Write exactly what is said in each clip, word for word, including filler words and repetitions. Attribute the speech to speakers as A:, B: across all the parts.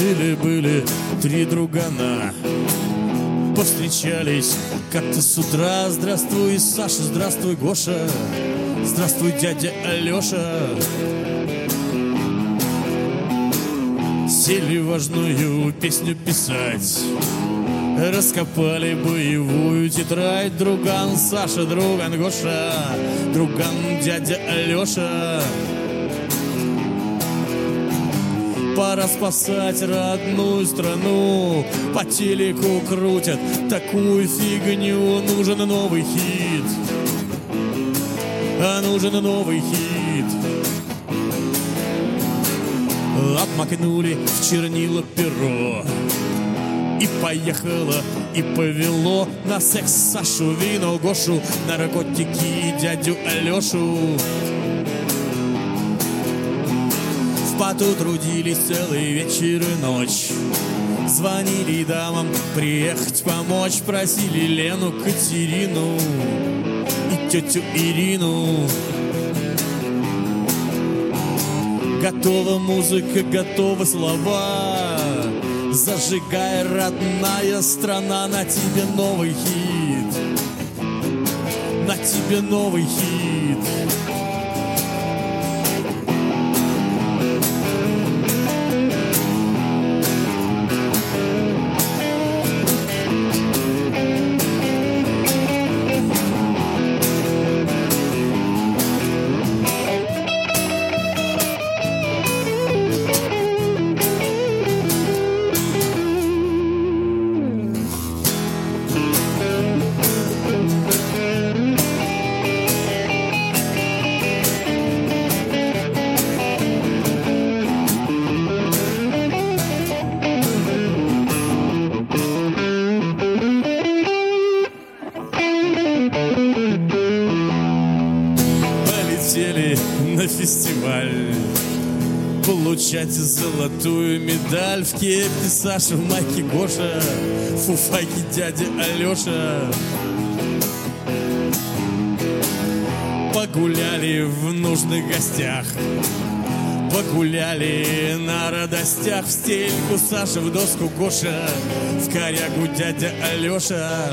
A: Жили-были три другана, повстречались как-то с утра. Здравствуй, Саша, здравствуй, Гоша, здравствуй, дядя Алеша. Сели важную песню писать, раскопали боевую тетрадь. Друган Саша, друган Гоша, друган дядя Алеша. Пора спасать родную страну, по телеку крутят такую фигню. Нужен новый хит, а нужен новый хит. Обмакнули в чернила перо, и поехало, и повело на секс Сашу, вино Гошу, наркотики дядю Алешу. В поту трудились целый вечер и ночь, звонили дамам приехать помочь, просили Лену, Катерину и тетю Ирину. Готова музыка, готовы слова, зажигай, родная страна, на тебе новый хит, на тебе новый хит. На фестиваль получать золотую медаль. В кепке Саша, в майке Гоша, в фуфайке дядя Алеша. Погуляли в нужных гостях, погуляли на радостях. В стельку Саша, в доску Гоша, в корягу дядя Алеша.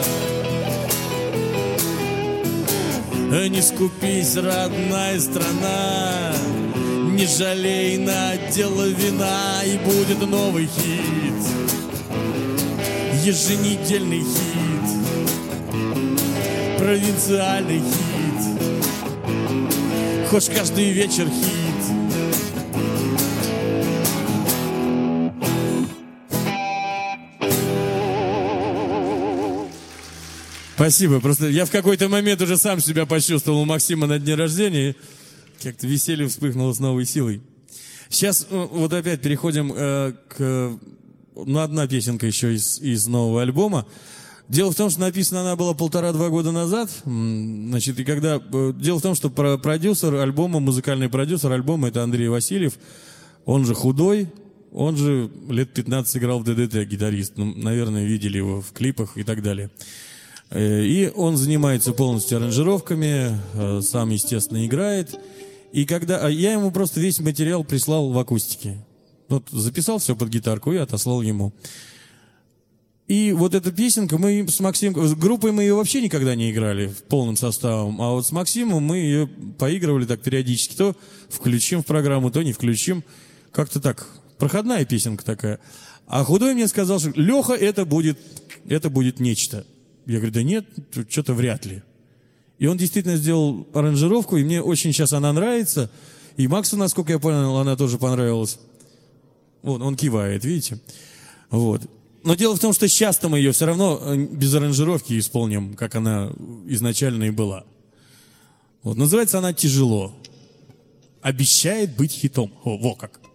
A: Не скупись, родная страна, не жалей на дело вина, и будет новый хит, еженедельный хит, провинциальный хит, хоть каждый вечер хит. Спасибо. Просто я в какой-то момент уже сам себя почувствовал у Максима на дне рождения. Как-то веселье вспыхнуло с новой силой. Сейчас вот опять переходим э, к... Ну, одна песенка еще из, из нового альбома. Дело в том, что написана она была полтора-два года назад. Значит, и когда... Дело в том, что продюсер альбома, музыкальный продюсер альбома — это Андрей Васильев. Он же Худой. Он же лет пятнадцать играл в ДДТ, гитарист. Ну, наверное, видели его в клипах и так далее. И он занимается полностью аранжировками, сам, естественно, играет. И когда... А я ему просто весь материал прислал в акустике. Вот записал все под гитарку и отослал ему. И вот эта песенка, мы с Максимом... С группой мы ее вообще никогда не играли полным составом. А вот с Максимом мы ее поигрывали так периодически. То включим в программу, то не включим. Как-то так. Проходная песенка такая. А Худой мне сказал, что Леха, это будет, это будет нечто. Я говорю, да нет, что-то вряд ли. И он действительно сделал аранжировку, и мне очень сейчас она нравится. И Максу, насколько я понял, она тоже понравилась. Вот, он кивает, видите? Вот. Но дело в том, что сейчас-то мы ее все равно без аранжировки исполним, как она изначально и была. Вот. Называется она «Тяжело». Обещает быть хитом. О, во как.